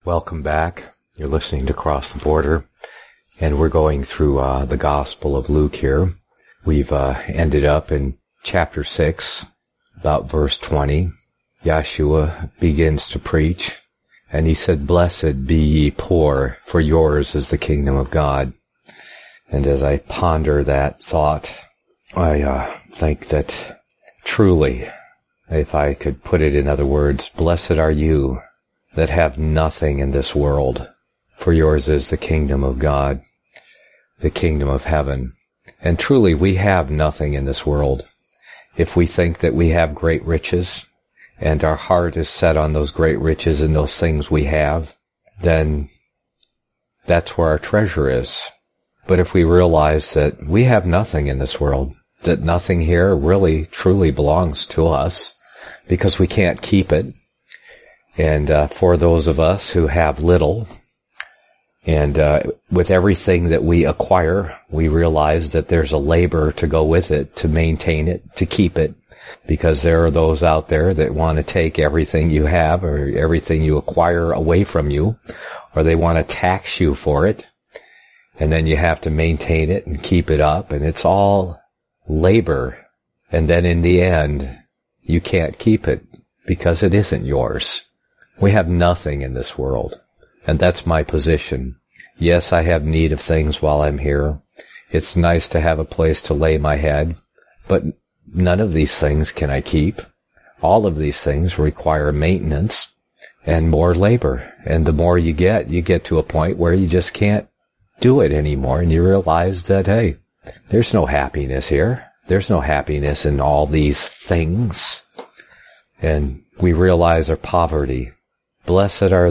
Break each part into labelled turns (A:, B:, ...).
A: Welcome back. You're listening to Cross the Border, and we're going through the Gospel of Luke here. We've ended up in chapter 6, about verse 20. Yeshua begins to preach, and he said, "Blessed be ye poor, for yours is the kingdom of God." And as I ponder that thought, I think that truly, if I could put it in other words, blessed are you that have nothing in this world, for yours is the kingdom of God, the kingdom of heaven. And truly, we have nothing in this world. If we think that we have great riches, and our heart is set on those great riches and those things we have, then that's where our treasure is. But if we realize that we have nothing in this world, that nothing here really truly belongs to us, because we can't keep it, and for those of us who have little, and with everything that we acquire, we realize that there's a labor to go with it, to maintain it, to keep it, because there are those out there that want to take everything you have or everything you acquire away from you, or they want to tax you for it, and then you have to maintain it and keep it up, and it's all labor, and then in the end, you can't keep it because it isn't yours. We have nothing in this world, and that's my position. Yes, I have need of things while I'm here. It's nice to have a place to lay my head, but none of these things can I keep. All of these things require maintenance and more labor, and the more you get to a point where you just can't do it anymore, and you realize that, hey, there's no happiness here. There's no happiness in all these things, and we realize our poverty. Blessed are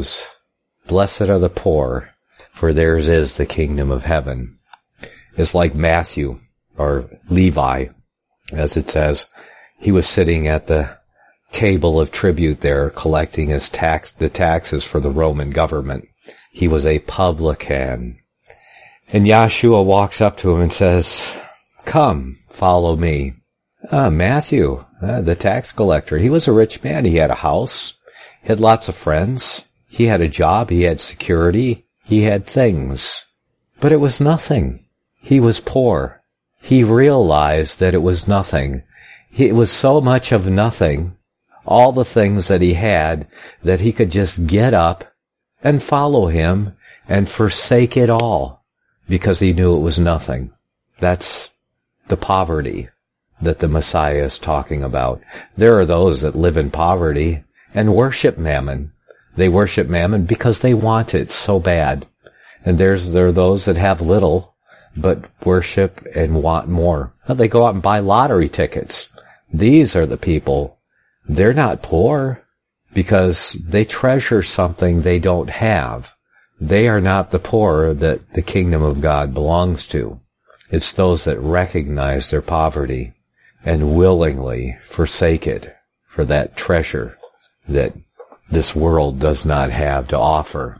A: the poor, for theirs is the kingdom of heaven. It's like Matthew, or Levi, as it says. He was sitting at the table of tribute there, collecting the taxes for the Roman government. He was a publican. And Yeshua walks up to him and says, "Come, follow me." Matthew, the tax collector, he was a rich man. He had a house. He had lots of friends. He had a job. He had security. He had things. But it was nothing. He was poor. He realized that it was nothing. It was so much of nothing, all the things that he had, that he could just get up and follow him and forsake it all because he knew it was nothing. That's the poverty that the Messiah is talking about. There are those that live in poverty and worship mammon. They worship mammon because they want it so bad. And there are those that have little, but worship and want more. They go out and buy lottery tickets. These are the people. They're not poor because they treasure something they don't have. They are not the poor that the kingdom of God belongs to. It's those that recognize their poverty and willingly forsake it for that treasure that this world does not have to offer.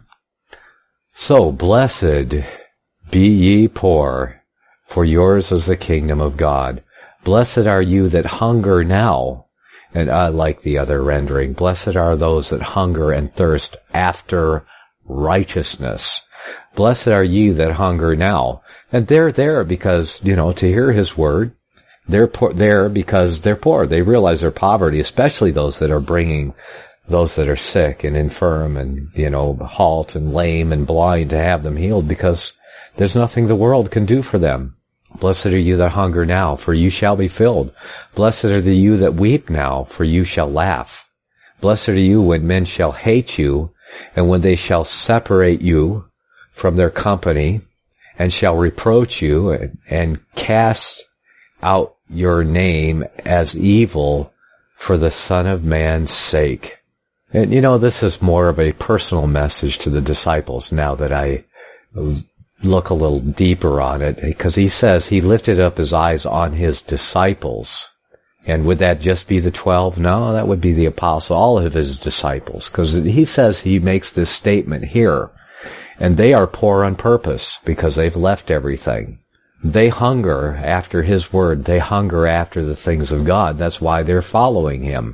A: So, blessed be ye poor, for yours is the kingdom of God. Blessed are you that hunger now. And I like the other rendering. Blessed are those that hunger and thirst after righteousness. Blessed are ye that hunger now. And they're there because, to hear his word. They're there because they're poor. They realize their poverty, especially those that are bringing those that are sick and infirm and, halt and lame and blind to have them healed, because there's nothing the world can do for them. Blessed are you that hunger now, for you shall be filled. Blessed are you that weep now, for you shall laugh. Blessed are you when men shall hate you, and when they shall separate you from their company, and shall reproach you, and cast out your name as evil for the Son of Man's sake. And this is more of a personal message to the disciples now that I look a little deeper on it, because he says he lifted up his eyes on his disciples. And would that just be the 12? No, that would be the apostle, all of his disciples, because he says he makes this statement here. And they are poor on purpose because they've left everything. They hunger after his word. They hunger after the things of God. That's why they're following him.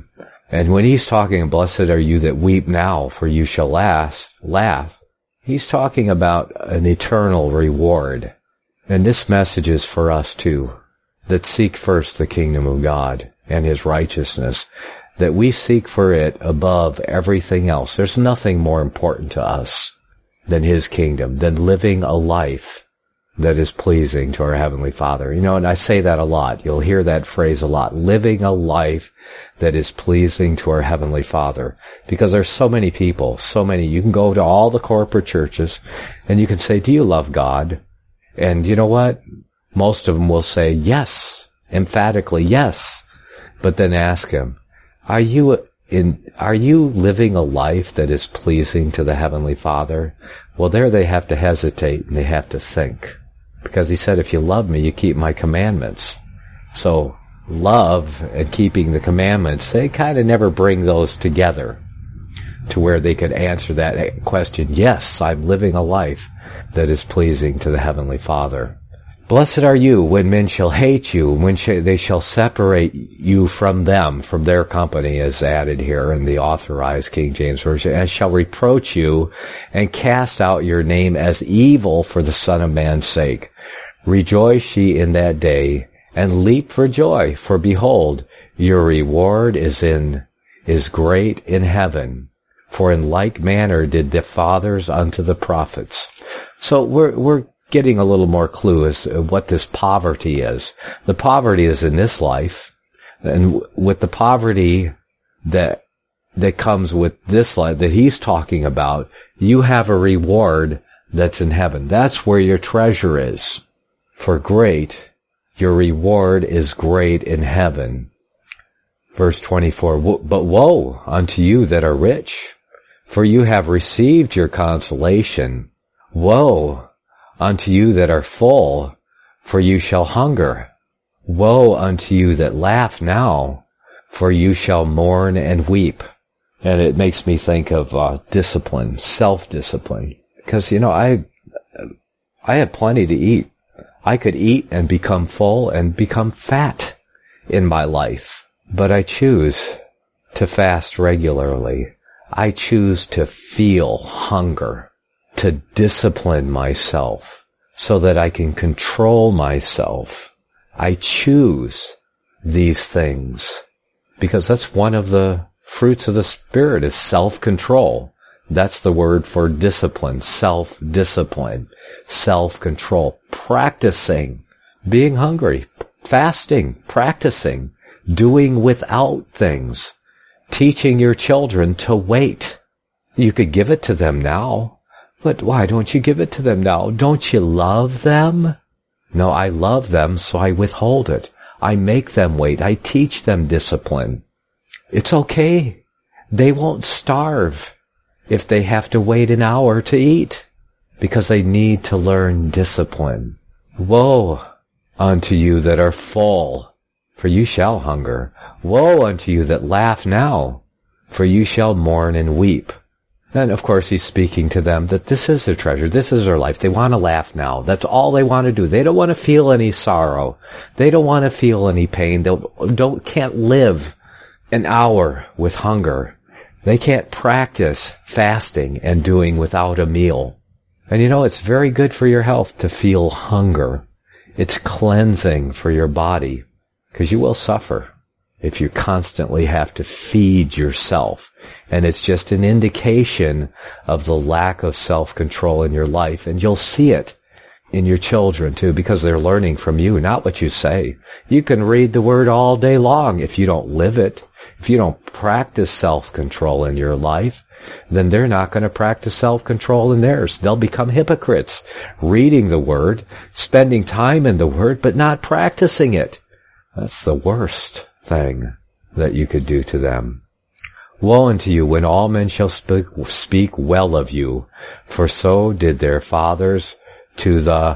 A: And when he's talking, blessed are you that weep now, for you shall laugh, he's talking about an eternal reward. And this message is for us too, that seek first the kingdom of God and his righteousness, that we seek for it above everything else. There's nothing more important to us than his kingdom, than living a life that is pleasing to our Heavenly Father. And I say that a lot. You'll hear that phrase a lot. Living a life that is pleasing to our Heavenly Father. Because there's so many people, you can go to all the corporate churches and you can say, do you love God? And you know what? Most of them will say yes, emphatically yes. But then ask him, are you living a life that is pleasing to the Heavenly Father? Well, there they have to hesitate and they have to think. Because he said, if you love me, you keep my commandments. So love and keeping the commandments, they kind of never bring those together to where they could answer that question. Yes, I'm living a life that is pleasing to the Heavenly Father. Blessed are you when men shall hate you, when they shall separate you from them, from their company, as added here in the Authorized King James Version, and shall reproach you and cast out your name as evil for the Son of Man's sake. Rejoice ye in that day, and leap for joy, for behold, your reward is great in heaven. For in like manner did the fathers unto the prophets. So we're getting a little more clue as to what this poverty is. The poverty is in this life, and with the poverty that comes with this life that he's talking about, you have a reward that's in heaven. That's where your treasure is. For great, your reward is great in heaven. Verse 24, but woe unto you that are rich, for you have received your consolation. Woe unto you that are full, for you shall hunger. Woe unto you that laugh now, for you shall mourn and weep. And it makes me think of discipline, self-discipline. Because, I have plenty to eat. I could eat and become full and become fat in my life. But I choose to fast regularly. I choose to feel hunger, to discipline myself so that I can control myself. I choose these things because that's one of the fruits of the Spirit is self-control. That's the word for discipline, self-discipline, self-control, practicing, being hungry, fasting, practicing, doing without things, teaching your children to wait. You could give it to them now, but why don't you give it to them now? Don't you love them? No, I love them, so I withhold it. I make them wait. I teach them discipline. It's okay. They won't starve if they have to wait an hour to eat, because they need to learn discipline. Woe unto you that are full, for you shall hunger. Woe unto you that laugh now, for you shall mourn and weep. And of course he's speaking to them that this is their treasure, this is their life. They want to laugh now. That's all they want to do. They don't want to feel any sorrow. They don't want to feel any pain. They can't live an hour with hunger. They can't practice fasting and doing without a meal. And it's very good for your health to feel hunger. It's cleansing for your body, because you will suffer if you constantly have to feed yourself. And it's just an indication of the lack of self-control in your life. And you'll see it in your children too, because they're learning from you, not what you say. You can read the word all day long. If you don't live it, if you don't practice self-control in your life, then they're not going to practice self-control in theirs. They'll become hypocrites, reading the word, spending time in the word, but not practicing it. That's the worst thing that you could do to them. Woe unto you when all men shall speak well of you, for so did their fathers to the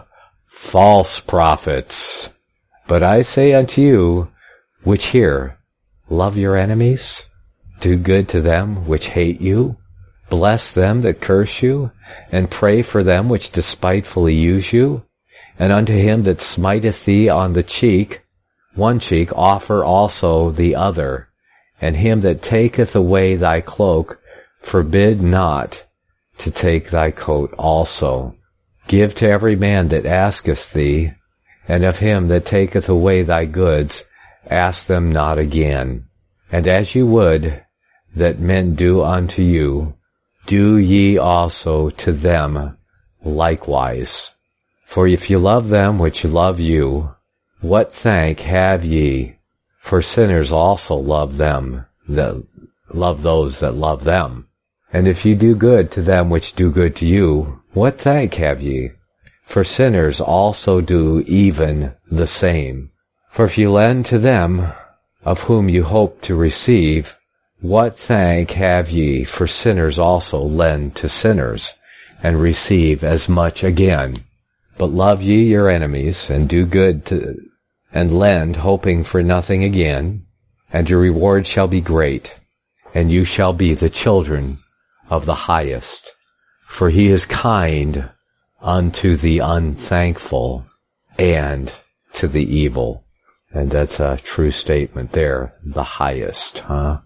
A: false prophets. But I say unto you, which hear, love your enemies, do good to them which hate you, bless them that curse you, and pray for them which despitefully use you, and unto him that smiteth thee on the cheek, one cheek, offer also the other. And him that taketh away thy cloak, forbid not to take thy coat also. Give to every man that asketh thee, and of him that taketh away thy goods, ask them not again. And as ye would that men do unto you, do ye also to them likewise. For if ye love them which love you, what thank have ye? For sinners also love them that love those that love them. And if ye do good to them which do good to you, what thank have ye? For sinners also do even the same. For if ye lend to them of whom you hope to receive, what thank have ye? For sinners also lend to sinners, and receive as much again. But love ye your enemies, and do good to, and lend, hoping for nothing again, and your reward shall be great, and you shall be the children of the highest. For he is kind unto the unthankful and to the evil. And that's a true statement there. The highest,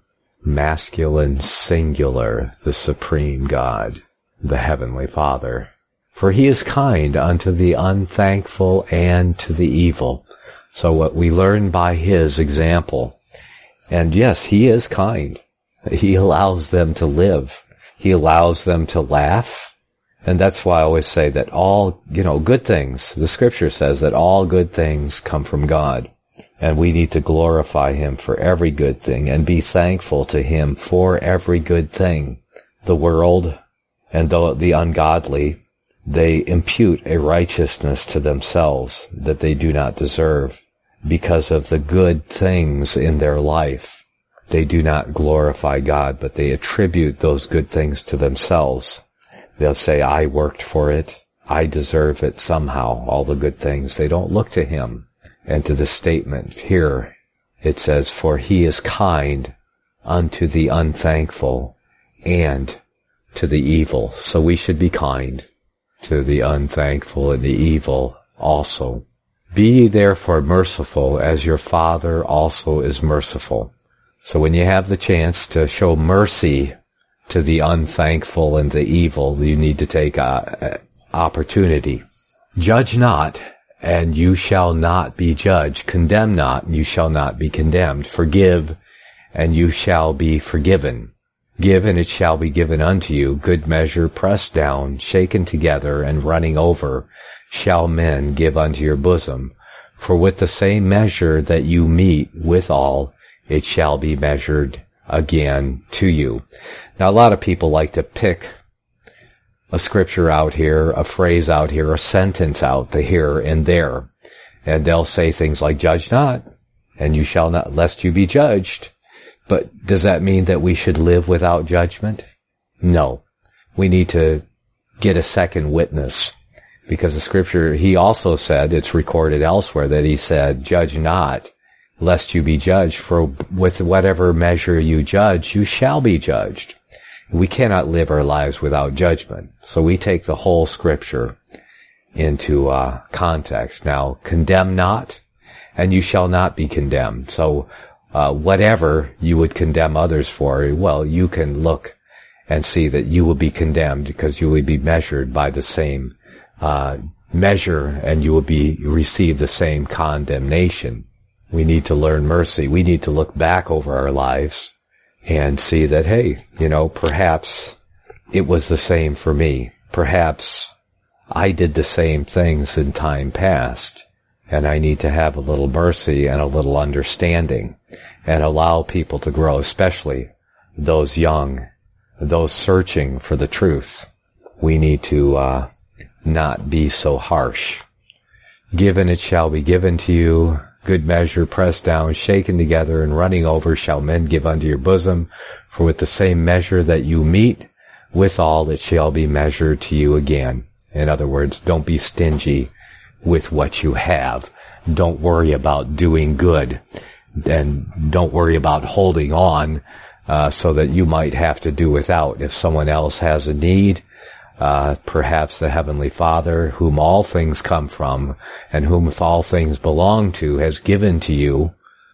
A: masculine singular, the supreme God, the heavenly Father. For he is kind unto the unthankful and to the evil. So what we learn by his example. And yes, he is kind. He allows them to live. He allows them to laugh. And that's why I always say that all, good things, the scripture says that all good things come from God. And we need to glorify him for every good thing and be thankful to him for every good thing. The world and the ungodly, they impute a righteousness to themselves that they do not deserve because of the good things in their life. They do not glorify God, but they attribute those good things to themselves. They'll say, I worked for it. I deserve it somehow, all the good things. They don't look to him. And to the statement here, it says, for he is kind unto the unthankful and to the evil. So we should be kind to the unthankful and the evil also. Be ye therefore merciful as your Father also is merciful. So when you have the chance to show mercy to the unthankful and the evil, you need to take opportunity. Judge not, and you shall not be judged. Condemn not, and you shall not be condemned. Forgive, and you shall be forgiven. Give, and it shall be given unto you. Good measure, pressed down, shaken together, and running over, shall men give unto your bosom. For with the same measure that you meet withal, it shall be measured again to you. Now, a lot of people like to pick a scripture out here, a phrase out here, a sentence out here and there. And they'll say things like, judge not, and you shall not, lest you be judged. But does that mean that we should live without judgment? No. We need to get a second witness. Because the scripture, he also said, it's recorded elsewhere, that he said, judge not, lest you be judged, for with whatever measure you judge, you shall be judged. We cannot live our lives without judgment. So we take the whole scripture into context. Now, condemn not, and you shall not be condemned. So whatever you would condemn others for, well, you can look and see that you will be condemned because you will be measured by the same measure, and you will receive the same condemnation. We need to learn mercy. We need to look back over our lives and see that, hey, perhaps it was the same for me. Perhaps I did the same things in time past, and I need to have a little mercy and a little understanding and allow people to grow, especially those young, those searching for the truth. We need to not be so harsh. Given it shall be given to you. Good measure, pressed down, shaken together, and running over shall men give unto your bosom. For with the same measure that you meet withal, it shall be measured to you again. In other words, don't be stingy with what you have. Don't worry about doing good. And don't worry about holding on so that you might have to do without. If someone else has a need, perhaps the Heavenly Father, whom all things come from, and whom all things belong to, has given to you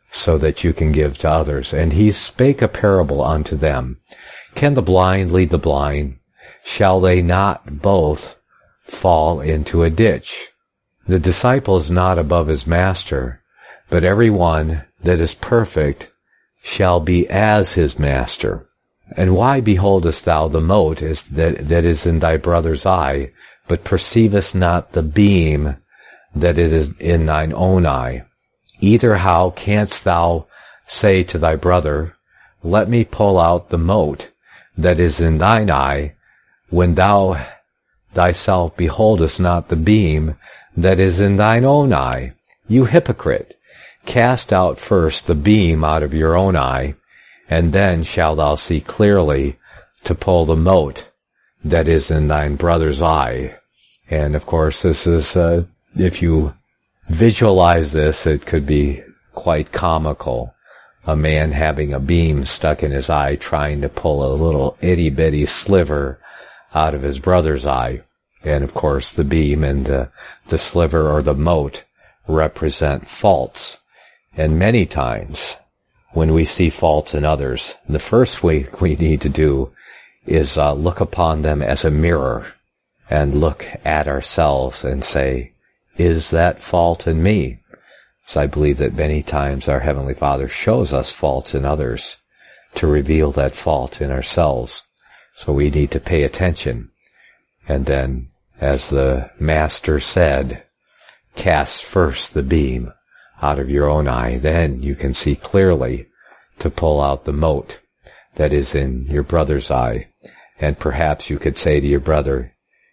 A: so that you can give to others. And he spake a parable unto them. Can the blind lead the blind? Shall they not both fall into a ditch? The disciple is not above his master, but every one that is perfect shall be as his master. And why beholdest thou the mote that is in thy brother's eye, but perceivest not the beam that it is in thine own eye? Either how canst thou say to thy brother, let me pull out the mote that is in thine eye, when thou thyself beholdest not the beam that is in thine own eye? You hypocrite, cast out first the beam out of your own eye, and then shalt thou see clearly to pull the mote that is in thine brother's eye. And of course, this is, if you visualize this, it could be quite comical. A man having a beam stuck in his eye, trying to pull a little itty-bitty sliver out of his brother's eye. And of course, the beam and the sliver or the mote represent faults. And many times, when we see faults in others, the first thing we need to do is look upon them as a mirror and look at ourselves and say, is that fault in me? So I believe that many times our Heavenly Father shows us faults in others to reveal that fault in ourselves. So we need to pay attention. And then, as the Master said, cast first the beam out of your own eye, then you can see clearly to pull out the mote that is in your brother's eye. And perhaps you could say to your brother,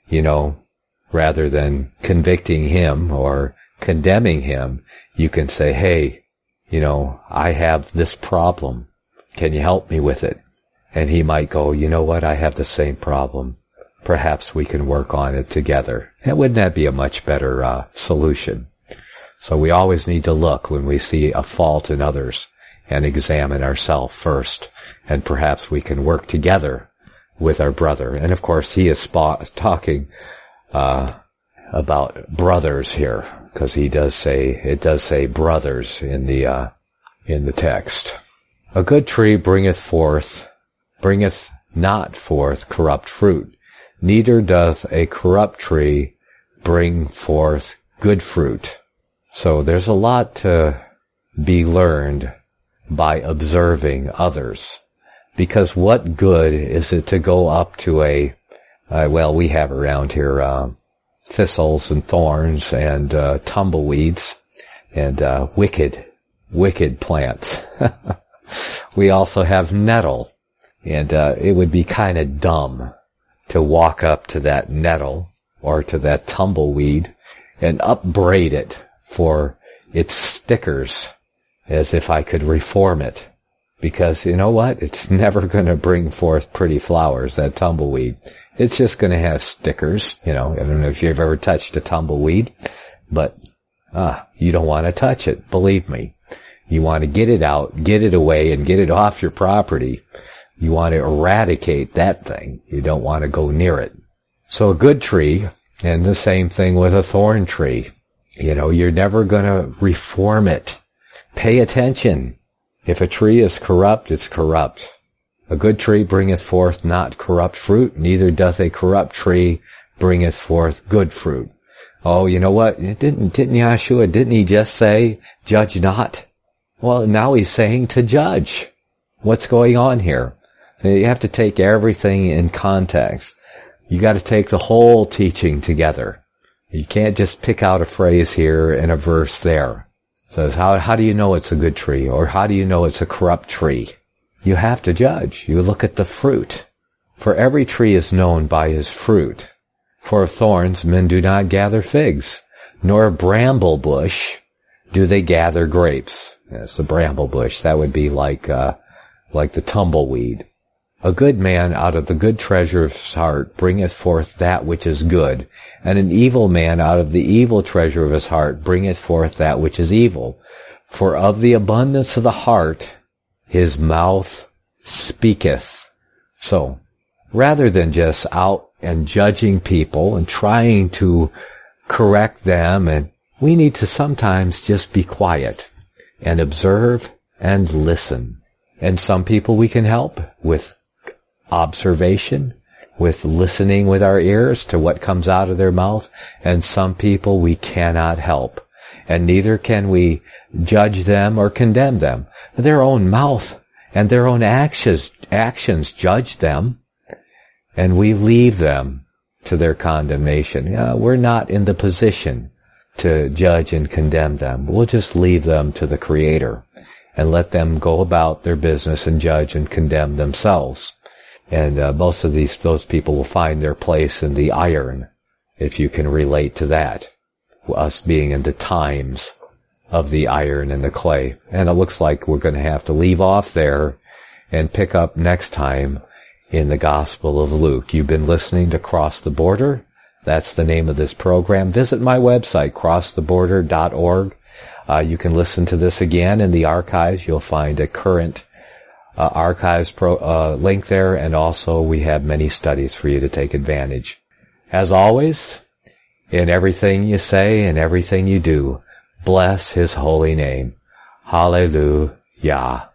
A: rather than convicting him or condemning him, you can say, hey, I have this problem. Can you help me with it? And he might go, you know what? I have the same problem. Perhaps we can work on it together. And wouldn't that be a much better solution? So we always need to look when we see a fault in others and examine ourselves first. And perhaps we can work together with our brother. And of course, he is talking about brothers here, because it does say brothers in the text. A good tree bringeth not forth corrupt fruit, neither doth a corrupt tree bring forth good fruit. So there's a lot to be learned by observing others, because what good is it to go up to we have around here thistles and thorns and tumbleweeds and wicked plants. We also have nettle, and it would be kind of dumb to walk up to that nettle or to that tumbleweed and upbraid it for its stickers as if I could reform it. Because you know what? It's never going to bring forth pretty flowers, that tumbleweed. It's just going to have stickers. I don't know if you've ever touched a tumbleweed, but you don't want to touch it. Believe me. You want to get it out, get it away, and get it off your property. You want to eradicate that thing. You don't want to go near it. So a good tree, and the same thing with a thorn tree. You're never going to reform it. Pay attention. If a tree is corrupt, it's corrupt. A good tree bringeth forth not corrupt fruit, neither doth a corrupt tree bringeth forth good fruit. Oh, you know what? Didn't Yeshua, didn't he just say, judge not? Well, now he's saying to judge. What's going on here? You have to take everything in context. You got to take the whole teaching together. You can't just pick out a phrase here and a verse there. It says, how do you know it's a good tree? Or how do you know it's a corrupt tree? You have to judge. You look at the fruit. For every tree is known by his fruit. For of thorns men do not gather figs, nor a bramble bush do they gather grapes. Yes, the bramble bush. That would be like the tumbleweed. A good man out of the good treasure of his heart bringeth forth that which is good, and an evil man out of the evil treasure of his heart bringeth forth that which is evil. For of the abundance of the heart his mouth speaketh. So, rather than just out and judging people and trying to correct them, and we need to sometimes just be quiet and observe and listen. And some people we can help with observation, with listening with our ears to what comes out of their mouth, and some people we cannot help. And neither can we judge them or condemn them. Their own mouth and their own actions judge them, and we leave them to their condemnation. We're not in the position to judge and condemn them. We'll just leave them to the Creator and let them go about their business and judge and condemn themselves. And most of those people will find their place in the iron, if you can relate to that. Us being in the times of the iron and the clay. And it looks like we're going to have to leave off there and pick up next time in the Gospel of Luke. You've been listening to Cross the Border. That's the name of this program. Visit my website, crosstheborder.org. You can listen to this again in the archives. You'll find a current archives link there, and also we have many studies for you to take advantage. As always, in everything you say and everything you do, bless His holy name. Hallelujah.